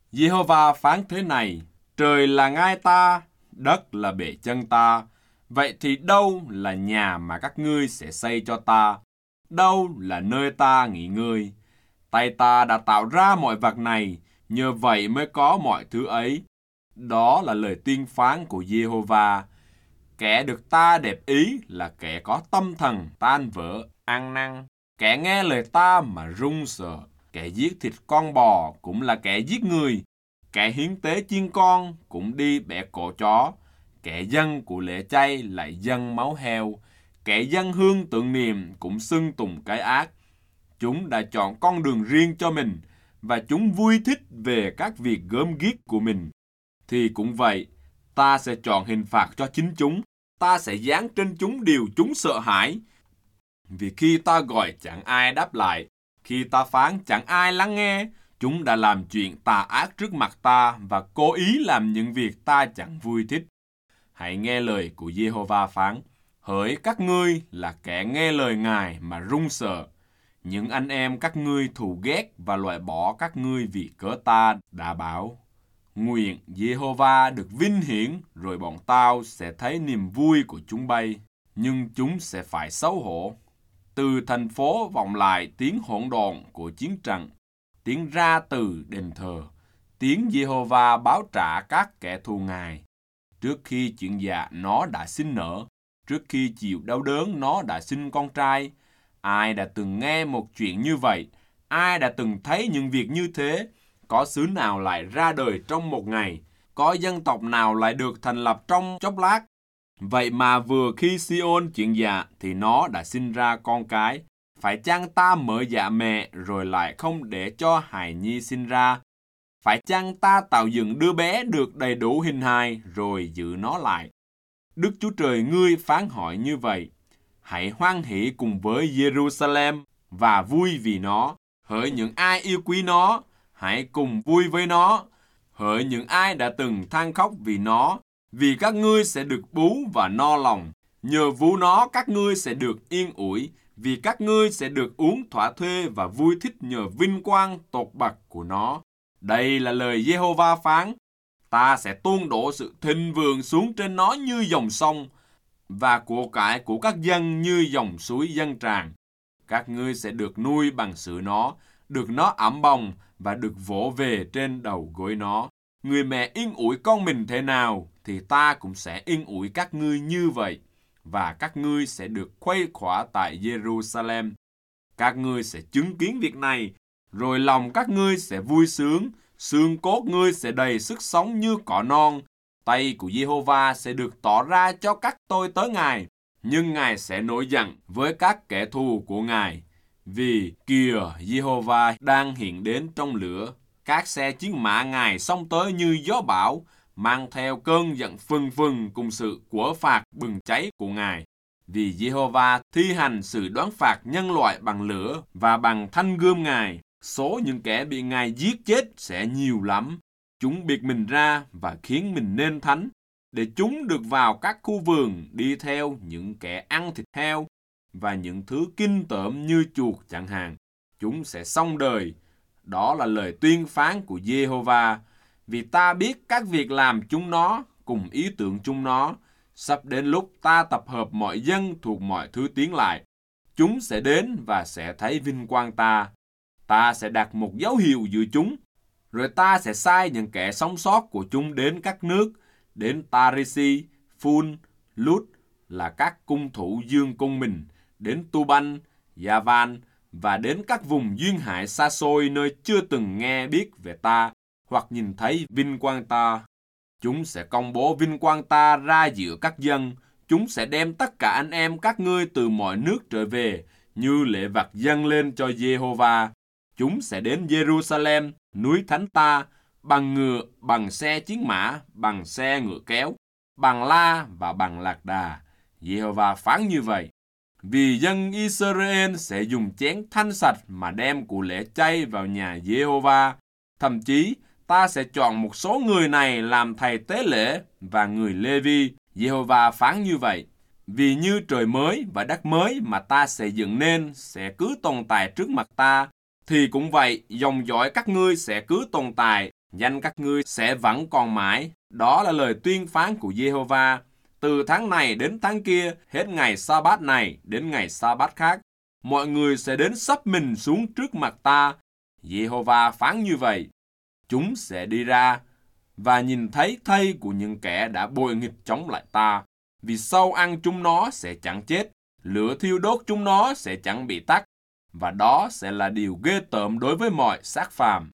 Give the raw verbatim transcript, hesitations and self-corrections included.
Giê-hô-va phán thế này: trời là ngai ta, đất là bệ chân ta. Vậy thì đâu là nhà mà các ngươi sẽ xây cho ta? Đâu là nơi ta nghỉ ngơi? Tay ta đã tạo ra mọi vật này, nhờ vậy mới có mọi thứ ấy. Đó là lời tuyên phán của Giê-hô-va. Kẻ được ta đẹp ý là kẻ có tâm thần tan vỡ, ăn năn. Kẻ nghe lời ta mà run sợ. Kẻ giết thịt con bò cũng là kẻ giết người. Kẻ hiến tế chiên con cũng đi bẻ cổ chó. Kẻ dâng của lễ chay lại dâng máu heo. Kẻ dâng hương tưởng niệm cũng xưng tùng cái ác. Chúng đã chọn con đường riêng cho mình, và chúng vui thích về các việc gớm ghiếc của mình. Thì cũng vậy, ta sẽ chọn hình phạt cho chính chúng. Ta sẽ giáng trên chúng điều chúng sợ hãi. Vì khi ta gọi chẳng ai đáp lại, khi ta phán chẳng ai lắng nghe. Chúng đã làm chuyện tà ác trước mặt ta và cố ý làm những việc ta chẳng vui thích. Hãy nghe lời của Giê-hô-va phán: hỡi các ngươi là kẻ nghe lời Ngài mà run sợ. Những anh em các ngươi thù ghét và loại bỏ các ngươi vì cớ ta đã bảo. Nguyện Giê-hô-va được vinh hiển, rồi bọn tao sẽ thấy niềm vui của chúng bay, nhưng chúng sẽ phải xấu hổ. Từ thành phố vọng lại tiếng hỗn độn của chiến trận, tiếng ra từ đền thờ, tiếng Giê-hô-va báo trả các kẻ thù Ngài. Trước khi chuyện già nó đã sinh nở, trước khi chịu đau đớn nó đã sinh con trai. Ai đã từng nghe một chuyện như vậy? Ai đã từng thấy những việc như thế? Có xứ nào lại ra đời trong một ngày? Có dân tộc nào lại được thành lập trong chốc lát? Vậy mà vừa khi Si-ôn chuyện dạ thì nó đã sinh ra con cái. Phải chăng ta mở dạ mẹ rồi lại không để cho hài nhi sinh ra? Phải chăng ta tạo dựng đứa bé được đầy đủ hình hài rồi giữ nó lại? Đức Chúa Trời ngươi phán hỏi như vậy: hãy hoan hỷ cùng với Giê-ru-sa-lem và vui vì nó. Hỡi những ai yêu quý nó, hãy cùng vui với nó. Hỡi những ai đã từng than khóc vì nó, vì các ngươi sẽ được bú và no lòng. Nhờ vú nó các ngươi sẽ được yên ủi, vì các ngươi sẽ được uống thỏa thuê và vui thích nhờ vinh quang tột bậc của nó. Đây là lời Giê-hô-va phán: ta sẽ tuôn đổ sự thịnh vượng xuống trên nó như dòng sông, và của cải của các dân như dòng suối dâng tràn. Các ngươi sẽ được nuôi bằng sữa nó, được nó ẵm bồng và được vỗ về trên đầu gối nó. Người mẹ yên ủi con mình thế nào, thì ta cũng sẽ yên ủi các ngươi như vậy, và các ngươi sẽ được khuây khỏa tại Giê-ru-sa-lem. Các ngươi sẽ chứng kiến việc này, rồi lòng các ngươi sẽ vui sướng, xương cốt ngươi sẽ đầy sức sống như cỏ non. Tay của Giê-hô-va sẽ được tỏ ra cho các tôi tớ Ngài, nhưng Ngài sẽ nổi giận với các kẻ thù của Ngài. Vì kìa, Giê-hô-va đang hiện đến trong lửa. Các xe chiến mã Ngài xông tới như gió bão, mang theo cơn giận phừng phừng cùng sự của phạt bừng cháy của Ngài. Vì Giê-hô-va thi hành sự đoán phạt nhân loại bằng lửa và bằng thanh gươm Ngài. Số những kẻ bị Ngài giết chết sẽ nhiều lắm. Chúng biệt mình ra và khiến mình nên thánh, để chúng được vào các khu vườn đi theo những kẻ ăn thịt heo và những thứ kinh tởm như chuột chẳng hạn. Chúng sẽ xong đời. Đó là lời tuyên phán của Giê-hô-va. Vì ta biết các việc làm chúng nó cùng ý tưởng chúng nó. Sắp đến lúc ta tập hợp mọi dân thuộc mọi thứ tiếng lại. Chúng sẽ đến và sẽ thấy vinh quang ta. Ta sẽ đặt một dấu hiệu giữa chúng. Rồi ta sẽ sai những kẻ sống sót của chúng đến các nước, đến Tarisi, Phun, Lút là các cung thủ dương cung mình, đến Tu-banh, Gia-van và đến các vùng duyên hải xa xôi nơi chưa từng nghe biết về ta hoặc nhìn thấy vinh quang ta. Chúng sẽ công bố vinh quang ta ra giữa các dân. Chúng sẽ đem tất cả anh em các ngươi từ mọi nước trở về như lễ vật dâng lên cho Giê-hô-va. Chúng sẽ đến Giê-ru-sa-lem, núi thánh ta, bằng ngựa, bằng xe chiến mã, bằng xe ngựa kéo, bằng la và bằng lạc đà. Giê-hô-va phán như vậy: vì dân Israel sẽ dùng chén thanh sạch mà đem của lễ chay vào nhà Giê-hô-va. Thậm chí, ta sẽ chọn một số người này làm thầy tế lễ và người Lê-vi. Giê-hô-va phán như vậy: vì như trời mới và đất mới mà ta sẽ dựng nên sẽ cứ tồn tại trước mặt ta, thì cũng vậy, dòng dõi các ngươi sẽ cứ tồn tại Danh các ngươi sẽ vẫn còn mãi. Đó là lời tuyên phán của Giê-hô-va. Từ tháng này đến tháng kia, hết ngày sa-bát này đến ngày sa-bát khác, mọi người sẽ đến sắp mình xuống trước mặt ta. Giê-hô-va phán như vậy. Chúng sẽ đi ra và nhìn thấy thây của những kẻ đã bội nghịch chống lại ta. Vì sâu ăn chúng nó sẽ chẳng chết, lửa thiêu đốt chúng nó sẽ chẳng bị tắt. Và đó sẽ là điều ghê tởm đối với mọi xác phàm.